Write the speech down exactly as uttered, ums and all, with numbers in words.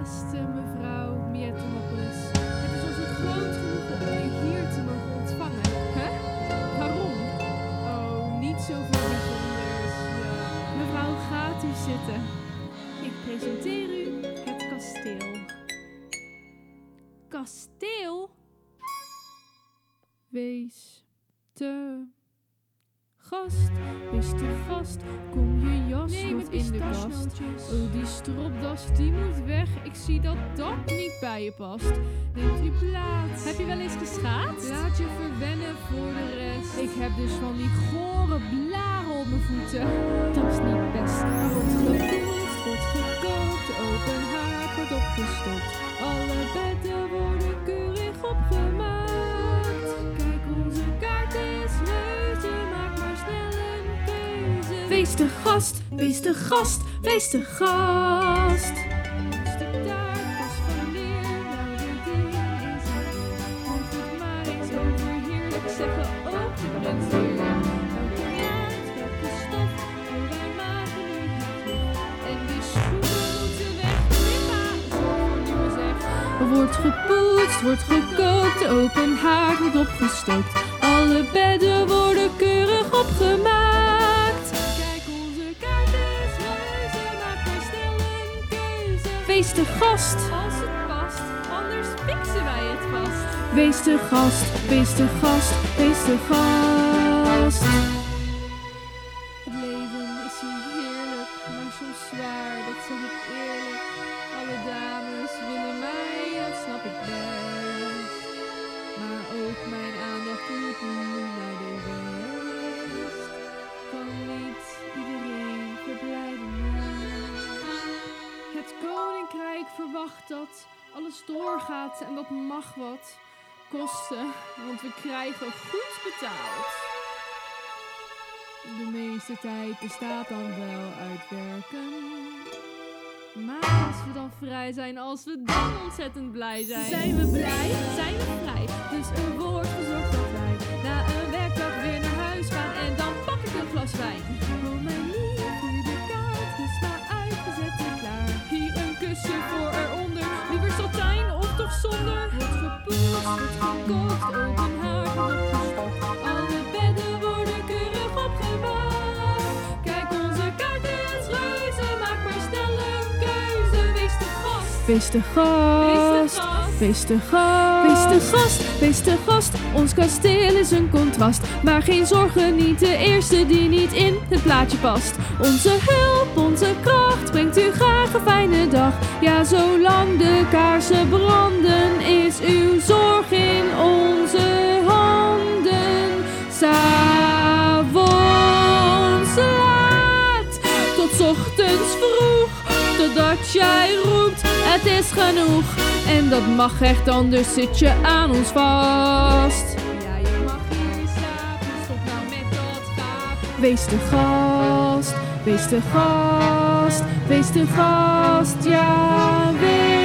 Beste mevrouw Miettenopoulos, het is ons een groot genoegen om u hier te mogen ontvangen. Hè? Waarom? Oh, niet zoveel bijzonders. Ja. Mevrouw, gaat u zitten. Ik presenteer u het kasteel. Kasteel? Wees te gast, wees te gast. Kom je jas Nee, nog met in de kast. pistachenootjes. Oh, die stropdas, die moet weg. Ik zie dat dat niet bij je past. Neemt u plaats. Heb je wel eens geschaatst? Laat je verwennen voor de rest. Ik heb dus van die gore blaren op mijn voeten. Dat is niet best. Er wordt gepoetst, wordt gekookt, open haard wordt opgestopt. Alle bedden worden keurig opgemaakt. Kijk, onze kaart is reuze, maak maar snel een keuze. Wees de gast, wees de gast, wees de gast. Een stuk taart, pas van leer, nou de ding is er. Hoef het maar eens overheerlijk, zeggen ook de prins hier. Welke maat, welke stof, oh wij maken nu het terug. En die schoenen moeten weg, prima, zo voor nieuwe zeg. Er wordt gepoetst, wordt gekookt, open haard wordt opgestookt. Alle bedden worden keurig opgemaakt. Kijk, onze kaart is reuze, maak maar snel een keuze. Wees de gast, Als het past, anders fixen wij het vast. wees de gast, wees de gast, wees de gast. Het leven is hier heerlijk, maar soms zwaar, dat zeg ik eerlijk. Alle dames willen mij, dat snap ik best. Maar ook mijn aandacht moet nu naar de rest. Kan niet iedereen verblijden. Het koninkrijk verwacht dat alles doorgaat en dat mag wat kosten, want we krijgen goed betaald. De meeste tijd bestaat dan wel uit werken. Maar als we dan vrij zijn, als we dan ontzettend blij zijn. Zijn we blij? Zijn we vrij? Dus er wordt gezorgd dat wij na een werkdag weer naar huis gaan. En dan pak ik een glas wijn. Oh mijn lieve, de kaart is maar uitgezet en klaar. Hier een kussen voor eronder. Liever satijn of toch zonder. Wordt gepoetst, wordt gekookt, open haard wordt opgestopt. Alle bedden worden keurig opgemaakt. Kijk, onze kaart is reuze, maak maar snel een keuze. Wees de gast. Wees de Wees de gast, gast. wees de gast. Wees de gast, wees de gast. Ons kasteel is een contrast. Maar geen zorgen, niet de eerste die niet in het plaatje past. Onze hulp, onze kracht brengt u graag een fijne dag. Ja, zolang de kaarsen branden, is uw zorg in onze handen. S'avonds laat, tot ochtends vroeg, totdat jij roept, het is genoeg. En dat mag echt, anders zit je aan ons vast. Ja, je mag hier slapen, stop nou met dat gaap. Wees de gast, wees de gast, wees de gast, ja, wees